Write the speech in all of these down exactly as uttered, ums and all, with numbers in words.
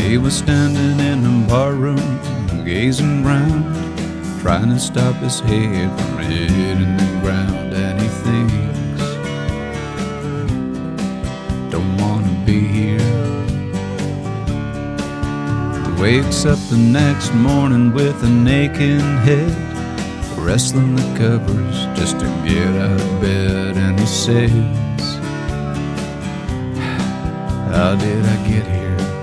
He was standing in the barroom, gazing round, trying to stop his head from hitting the ground. And he thinks, don't wanna be here. He wakes up the next morning with an aching head, wrestling the covers just to get out of bed. And he says, how did I get here?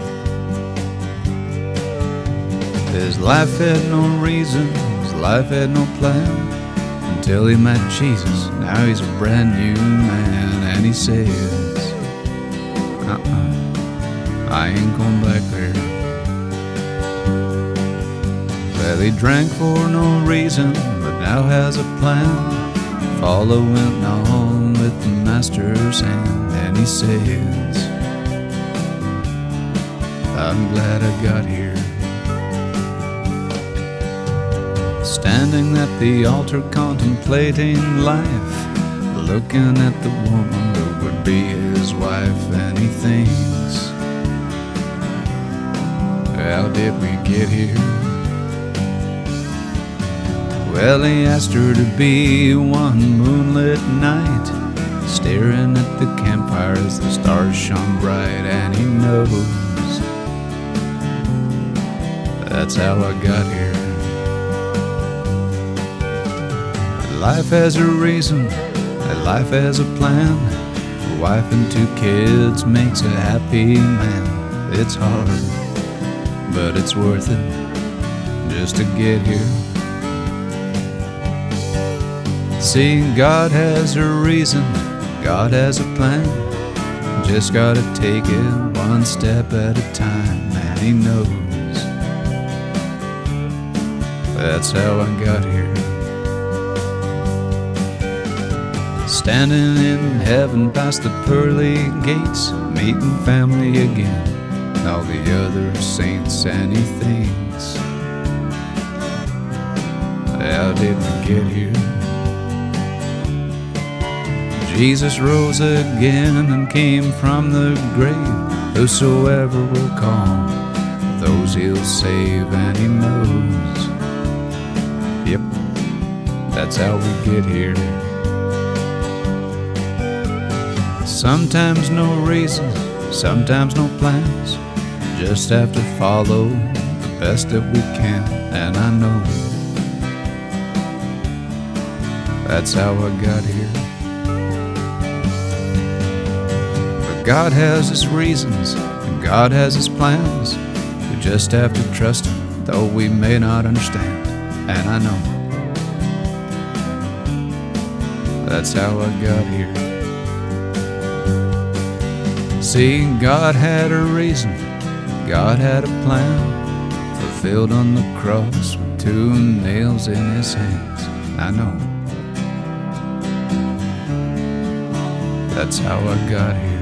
His life had no reason, his life had no plan, until he met Jesus. Now he's a brand new man. And he says, uh-uh, I ain't going back there. Well, he drank for no reason, but now has a plan, following on with the master's hand. And he says, I'm glad I got here. Standing at the altar contemplating life, looking at the woman who would be his wife. And he thinks, how did we get here? Well, he asked her to be one moonlit night, staring at the campfire as the stars shone bright. And he knows, that's how I got here. Life has a reason, life has a plan. A wife and two kids makes a happy man. It's hard, but it's worth it just to get here. See, God has a reason, God has a plan. Just gotta take it one step at a time. And he knows, that's how I got here. Standing in heaven past the pearly gates, meeting family again, all the other saints. And he thinks, how did we get here? Jesus rose again and came from the grave. Whosoever will call, those he'll save. And he knows, yep, that's how we get here. Sometimes no reason, sometimes no plans, just have to follow the best that we can. And I know, that's how I got here. But God has his reasons, and God has his plans. We just have to trust him, though we may not understand. And I know, that's how I got here. See, God had a reason, God had a plan, fulfilled on the cross with two nails in his hands. I know, that's how I got here.